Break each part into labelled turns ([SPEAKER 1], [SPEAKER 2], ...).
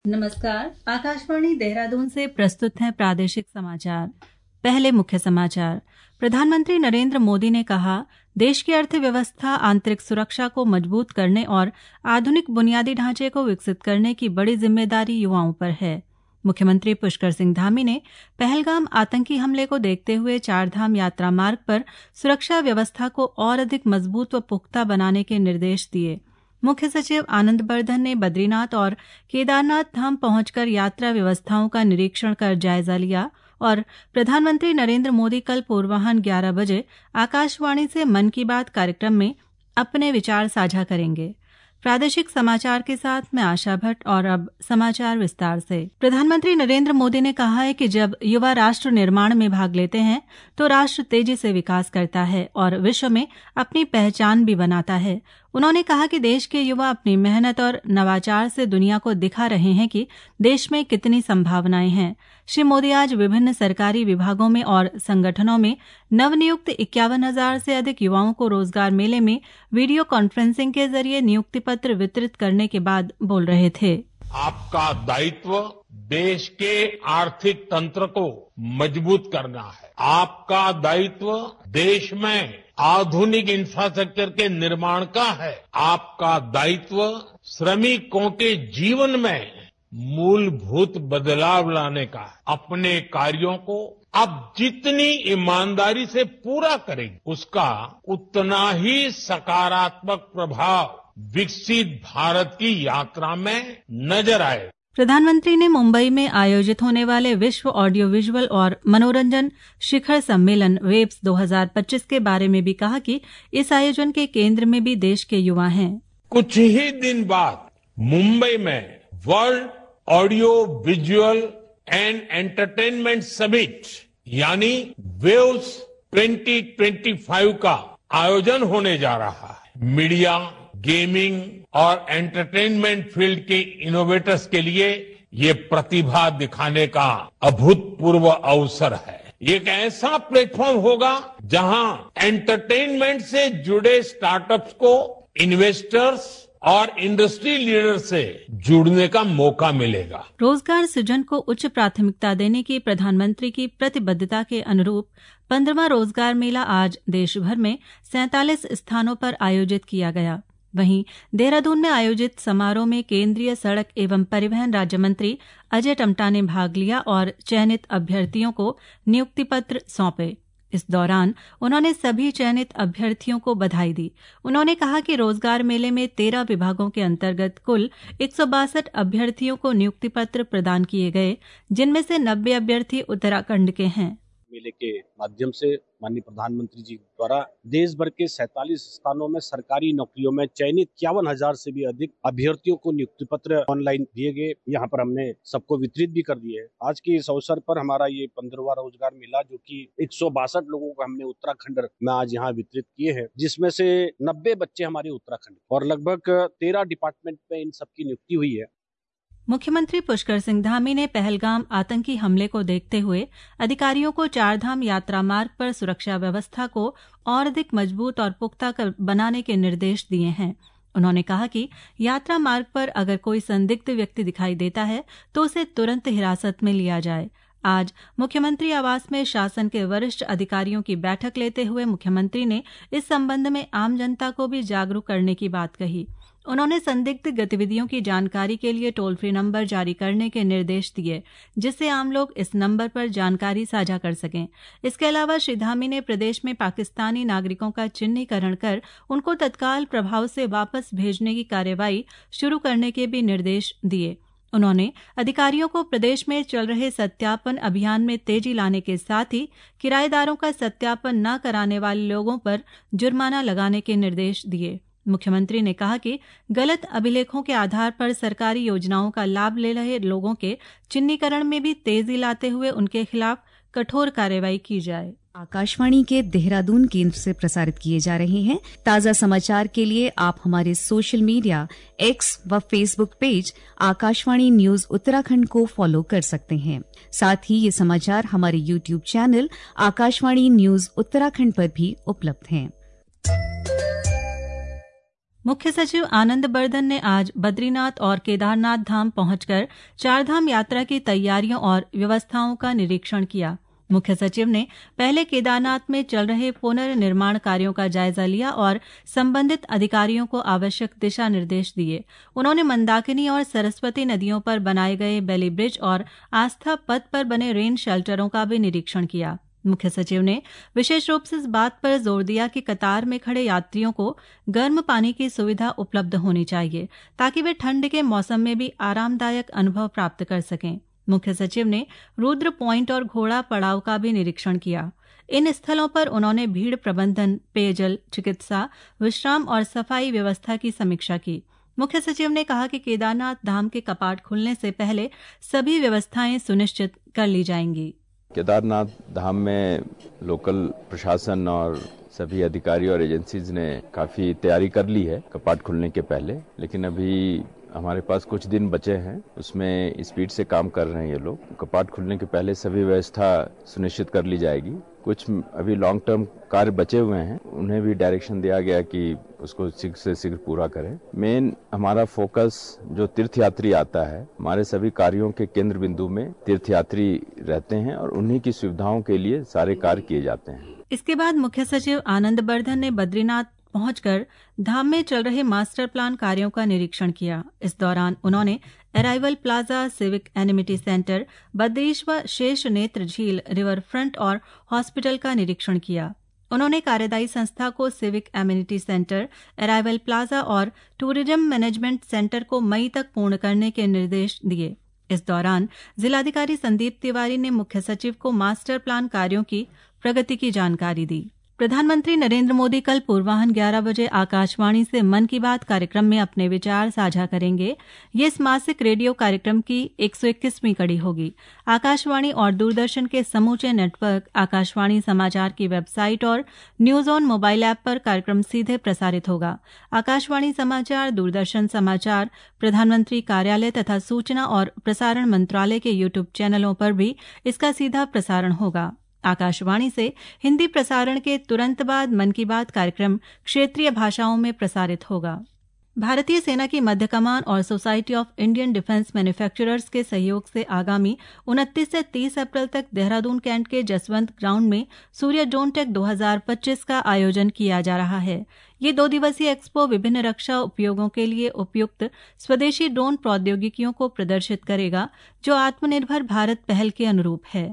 [SPEAKER 1] नमस्कार, आकाशवाणी देहरादून से प्रस्तुत हैं प्रादेशिक समाचार। पहले मुख्य समाचार। प्रधानमंत्री नरेंद्र मोदी ने कहा, देश की अर्थव्यवस्था आंतरिक सुरक्षा को मजबूत करने और आधुनिक बुनियादी ढांचे को विकसित करने की बड़ी जिम्मेदारी युवाओं पर है। मुख्यमंत्री पुष्कर सिंह धामी ने पहलगाम आतंकी हमले को देखते हुए चारधाम यात्रा मार्ग पर सुरक्षा व्यवस्था को और अधिक मजबूत व पुख्ता बनाने के निर्देश दिए। मुख्य सचिव आनंद बर्धन ने बद्रीनाथ और केदारनाथ धाम पहुंचकर यात्रा व्यवस्थाओं का निरीक्षण कर जायजा लिया और प्रधानमंत्री नरेंद्र मोदी कल पूर्वाह्न 11 बजे आकाशवाणी से मन की बात कार्यक्रम में अपने विचार साझा करेंगे। प्रादेशिक समाचार के साथ मैं आशा भट्ट और अब समाचार विस्तार से। प्रधानमंत्री नरेंद्र मोदी ने कहा है कि जब युवा राष्ट्र निर्माण में भाग लेते हैं तो राष्ट्र तेजी से विकास करता है और विश्व में अपनी पहचान भी बनाता है। उन्होंने कहा कि देश के युवा अपनी मेहनत और नवाचार से दुनिया को दिखा रहे हैं कि देश में कितनी संभावनाएं हैं। श्री मोदी आज विभिन्न सरकारी विभागों में और संगठनों में नवनियुक्त 51,000 से अधिक युवाओं को रोजगार मेले में वीडियो कॉन्फ्रेंसिंग के जरिए नियुक्ति पत्र वितरित करने के बाद बोल रहे थे।
[SPEAKER 2] आपका दायित्व देश के आर्थिक तंत्र को मजबूत करना है। आपका दायित्व देश में आधुनिक इंफ्रास्ट्रक्चर के निर्माण का है। आपका दायित्व श्रमिकों के जीवन में मूलभूत बदलाव लाने का है। अपने कार्यों को आप जितनी ईमानदारी से पूरा करेंगे, उसका उतना ही सकारात्मक प्रभाव विकसित भारत की यात्रा में नजर आए।
[SPEAKER 1] प्रधानमंत्री ने मुंबई में आयोजित होने वाले विश्व ऑडियो विजुअल और मनोरंजन शिखर सम्मेलन वेब्स 2025 के बारे में भी कहा कि इस आयोजन के केंद्र में भी देश के युवा हैं।
[SPEAKER 2] कुछ ही दिन बाद मुंबई में world audio visual and entertainment summit यानी वेव्स 2025 का आयोजन होने जा रहा है। मीडिया, गेमिंग और एंटरटेनमेंट फील्ड के इनोवेटर्स के लिए ये प्रतिभा दिखाने का अभूतपूर्व अवसर है। ये एक ऐसा प्लेटफॉर्म होगा जहां एंटरटेनमेंट से जुड़े स्टार्टअप्स को इन्वेस्टर्स और इंडस्ट्री लीडर से जुड़ने का मौका मिलेगा।
[SPEAKER 1] रोजगार सृजन को उच्च प्राथमिकता देने की प्रधानमंत्री की प्रतिबद्धता के अनुरूप 15वां रोजगार मेला आज देश भर में 47 स्थानों पर आयोजित किया गया। वहीं देहरादून में आयोजित समारोह में केंद्रीय सड़क एवं परिवहन राज्य मंत्री अजय टम्टा ने भाग लिया और चयनित अभ्यर्थियों को नियुक्ति पत्र सौंपे। इस दौरान उन्होंने सभी चयनित अभ्यर्थियों को बधाई दी। उन्होंने कहा कि रोजगार मेले में 13 विभागों के अंतर्गत कुल 162 अभ्यर्थियों को नियुक्ति पत्र प्रदान किए गए, जिनमें से 90 अभ्यर्थी उत्तराखंड के हैं।
[SPEAKER 3] मेले के माध्यम से माननीय प्रधानमंत्री जी द्वारा देश भर के 47 स्थानों में सरकारी नौकरियों में चयनित 51,000 से भी अधिक अभ्यर्थियों को नियुक्ति पत्र ऑनलाइन दिए गए। यहाँ पर हमने सबको वितरित भी कर दिए। आज के इस अवसर पर हमारा ये 15वां रोजगार मेला, जो कि 162 लोगों को हमने उत्तराखंड में आज यहाँ वितरित किए हैं, जिसमें से 90 बच्चे हमारे उत्तराखंड और लगभग 13 डिपार्टमेंट में इन सबकी नियुक्ति हुई है।
[SPEAKER 1] मुख्यमंत्री पुष्कर सिंह धामी ने पहलगाम आतंकी हमले को देखते हुए अधिकारियों को चारधाम यात्रा मार्ग पर सुरक्षा व्यवस्था को और अधिक मजबूत और पुख्ता बनाने के निर्देश दिए हैं। उन्होंने कहा कि यात्रा मार्ग पर अगर कोई संदिग्ध व्यक्ति दिखाई देता है तो उसे तुरंत हिरासत में लिया जाए। आज मुख्यमंत्री आवास में शासन के वरिष्ठ अधिकारियों की बैठक लेते हुए मुख्यमंत्री ने इस संबंध में आम जनता को भी जागरूक करने की बात कही। उन्होंने संदिग्ध गतिविधियों की जानकारी के लिए टोल फ्री नंबर जारी करने के निर्देश दिए, जिससे आम लोग इस नंबर पर जानकारी साझा कर सकें। इसके अलावा श्री धामी ने प्रदेश में पाकिस्तानी नागरिकों का चिन्हीकरण कर उनको तत्काल प्रभाव से वापस भेजने की कार्रवाई शुरू करने के भी निर्देश दिए। उन्होंने अधिकारियों को प्रदेश में चल रहे सत्यापन अभियान में तेजी लाने के साथ ही किराएदारों का सत्यापन न कराने वाले लोगों पर जुर्माना लगाने के निर्देश दिए। मुख्यमंत्री ने कहा कि गलत अभिलेखों के आधार पर सरकारी योजनाओं का लाभ ले रहे लोगों के चिन्हीकरण में भी तेजी लाते हुए उनके खिलाफ कठोर कार्रवाई की जाए।
[SPEAKER 4] आकाशवाणी के देहरादून केंद्र से प्रसारित किए जा रहे हैं। ताजा समाचार के लिए आप हमारे सोशल मीडिया एक्स व Facebook page Akashvani news Uttarakhand को फॉलो कर सकते हैं। साथ ही ये समाचार हमारे YouTube channel Akashvani news Uttarakhand पर भी उपलब्ध हैं।
[SPEAKER 1] मुख्य सचिव आनंद बर्धन ने आज बद्रीनाथ और केदारनाथ धाम पहुंचकर चारधाम यात्रा की तैयारियों और व्यवस्थाओं का निरीक्षण किया। मुख्य सचिव ने पहले केदारनाथ में चल रहे पुनर्निर्माण कार्यों का जायजा लिया और संबंधित अधिकारियों को आवश्यक दिशा निर्देश दिए। उन्होंने मंदाकिनी और सरस्वती नदियों पर बनाए गए बेली ब्रिज और आस्था पथ पर बने रेन शेल्टरों का भी निरीक्षण किया। मुख्य सचिव ने विशेष रूप से इस बात पर जोर दिया कि कतार में खड़े यात्रियों को गर्म पानी की सुविधा उपलब्ध होनी चाहिए ताकि वे ठंड के मौसम में भी आरामदायक अनुभव प्राप्त कर सकें। मुख्य सचिव ने रुद्र पॉइंट और घोड़ा पड़ाव का भी निरीक्षण किया। इन स्थलों पर उन्होंने भीड़ प्रबंधन, पेयजल, चिकित्सा, विश्राम और सफाई व्यवस्था की समीक्षा की। मुख्य सचिव ने कहा कि केदारनाथ धाम के कपाट खुलने से पहले सभी व्यवस्थाएं सुनिश्चित कर ली जाएंगी।
[SPEAKER 5] केदारनाथ धाम में लोकल प्रशासन और सभी अधिकारी और एजेंसीज ने काफी तैयारी कर ली है कपाट खुलने के पहले, लेकिन अभी हमारे पास कुछ दिन बचे हैं, उसमें स्पीड से काम कर रहे हैं ये लोग। कपाट खुलने के पहले सभी व्यवस्था सुनिश्चित कर ली जाएगी। कुछ अभी लॉन्ग टर्म कार्य बचे हुए हैं, उन्हें भी डायरेक्शन दिया गया कि उसको शीघ्र से शीघ्र पूरा करें। मेन हमारा फोकस जो तीर्थयात्री आता है, हमारे सभी कार्यों के केंद्र बिंदु में तीर्थयात्री रहते हैं और उन्हीं की सुविधाओं के लिए सारे कार्य किए जाते हैं।
[SPEAKER 1] इसके बाद मुख्य सचिव आनंद बर्धन ने बद्रीनाथ पहुंचकर धाम में चल रहे मास्टर प्लान कार्यों का निरीक्षण किया। इस दौरान उन्होंने arrival plaza, civic amenity centre, Badrishwar Shesh Netra झील, रिवर फ्रंट और हॉस्पिटल का निरीक्षण किया। उन्होंने कार्यदायी संस्था को civic amenity centre, arrival plaza और टूरिज्म मैनेजमेंट सेंटर को मई तक पूर्ण करने के निर्देश दिए। इस दौरान जिलाधिकारी संदीप तिवारी ने मुख्य सचिव को मास्टर प्लान कार्यों की प्रगति की जानकारी दी। प्रधानमंत्री नरेंद्र मोदी कल पूर्वाह्न 11 बजे आकाशवाणी से मन की बात कार्यक्रम में अपने विचार साझा करेंगे। ये इस मासिक रेडियो कार्यक्रम की 121वीं कड़ी होगी। आकाशवाणी और दूरदर्शन के समूचे नेटवर्क, आकाशवाणी समाचार की वेबसाइट और न्यूज ऑन मोबाइल ऐप पर कार्यक्रम सीधे प्रसारित होगा। आकाशवाणी समाचार, दूरदर्शन समाचार, प्रधानमंत्री कार्यालय तथा सूचना और प्रसारण मंत्रालय के यूट्यूब चैनलों पर भी इसका सीधा प्रसारण होगा। आकाशवाणी से हिंदी प्रसारण के तुरंत बाद मन की बात कार्यक्रम क्षेत्रीय भाषाओं में प्रसारित होगा। भारतीय सेना की मध्य कमान और society of Indian defence manufacturers के सहयोग से आगामी 29 से 30 अप्रैल तक देहरादून कैंट के जसवंत ग्राउंड में सूर्य ड्रोन टेक 2025 का आयोजन किया जा रहा है। ये 2 दिवसीय एक्सपो विभिन्न रक्षा उपयोगों के लिए उपयुक्त स्वदेशी ड्रोन प्रौद्योगिकियों को प्रदर्शित करेगा, जो आत्मनिर्भर भारत पहल के अनुरूप है।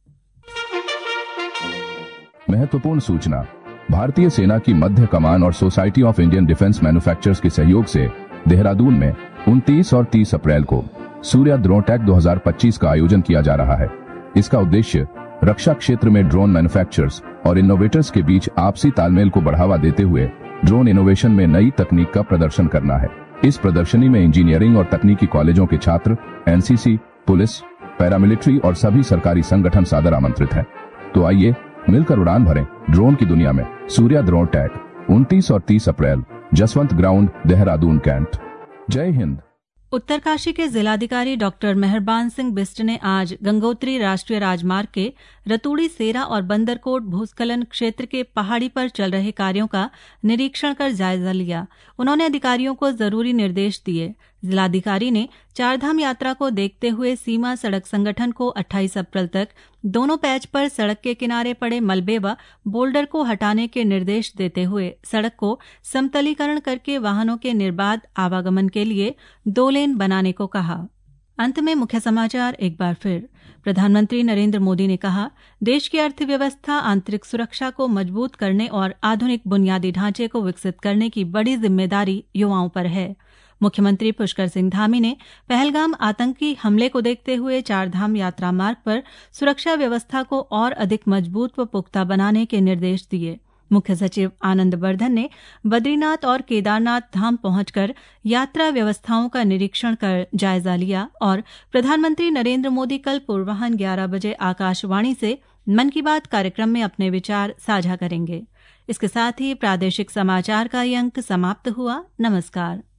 [SPEAKER 6] महत्वपूर्ण सूचना। भारतीय सेना की मध्य कमान और society of Indian defence manufacturers के सहयोग से देहरादून में 29 और 30 अप्रैल को सूर्य ड्रोन टेक 2025 का आयोजन किया जा रहा है। इसका उद्देश्य रक्षा क्षेत्र में ड्रोन मैन्युफैक्चरर्स और इनोवेटर्स के बीच आपसी तालमेल को बढ़ावा देते हुए ड्रोन इनोवेशन में नई तकनीक का प्रदर्शन करना है। इस प्रदर्शनी में इंजीनियरिंग और तकनीकी कॉलेजों के छात्र, एनसीसी, पुलिस, पैरामिलिट्री और सभी सरकारी संगठन सादर आमंत्रित हैं। तो आइए मिलकर उड़ान भरें ड्रोन की दुनिया में। सूर्य ड्रोन टेक 29 और 30 अप्रैल, जसवंत ग्राउंड, देहरादून कैंट। जय हिंद।
[SPEAKER 1] उत्तरकाशी के जिलाधिकारी डॉक्टर मेहरबान सिंह बिष्ट ने आज गंगोत्री राष्ट्रीय राजमार्ग के रतूड़ी, सेरा और बंदरकोट भूस्खलन क्षेत्र के पहाड़ी पर चल रहे कार्यों का निरीक्षण कर जायजा लिया। उन्होंने अधिकारियों को जरूरी निर्देश दिए। जिलाधिकारी ने चारधाम यात्रा को देखते हुए सीमा सड़क संगठन को 28 अप्रैल तक दोनों पैच पर सड़क के किनारे पड़े मलबे व बोल्डर को हटाने के निर्देश देते हुए सड़क को समतलीकरण करके वाहनों के निर्बाध आवागमन के लिए 2 लेन बनाने को कहा। अंत में मुख्य समाचार एक बार फिर। प्रधानमंत्री नरेंद्र मोदी ने कहा, देश की अर्थव्यवस्था आंतरिक सुरक्षा को मजबूत करने और आधुनिक बुनियादी ढांचे को विकसित करने की बड़ी जिम्मेदारी युवाओं पर है। मुख्यमंत्री पुष्कर सिंह धामी ने पहलगाम आतंकी हमले को देखते हुए चारधाम यात्रा मार्ग पर सुरक्षा व्यवस्था को और अधिक मजबूत व पुख्ता बनाने के निर्देश दिए। मुख्य सचिव आनंद बर्धन ने बद्रीनाथ और केदारनाथ धाम पहुंचकर यात्रा व्यवस्थाओं का निरीक्षण कर जायजा लिया और प्रधानमंत्री नरेंद्र मोदी कल पूर्वाह्न 11 बजे आकाशवाणी से मन की बात कार्यक्रम में अपने विचार साझा करेंगे। इसके साथ ही प्रादेशिक समाचार का ये अंक समाप्त हुआ। नमस्कार।